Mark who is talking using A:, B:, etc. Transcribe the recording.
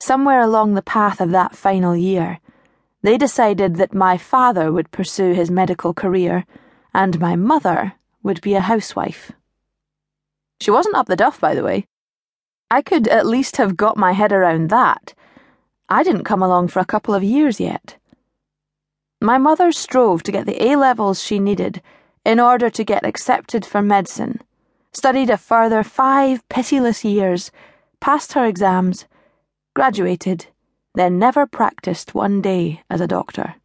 A: Somewhere along the path of that final year, they decided that my father would pursue his medical career and my mother would be a housewife. She wasn't up the duff, by the way. I could at least have got my head around that. I didn't come along for a couple of years yet. My mother strove to get the A-levels she needed in order to get accepted for medicine, studied a further 5 pitiless years, passed her exams, graduated, then never practiced one day as a doctor.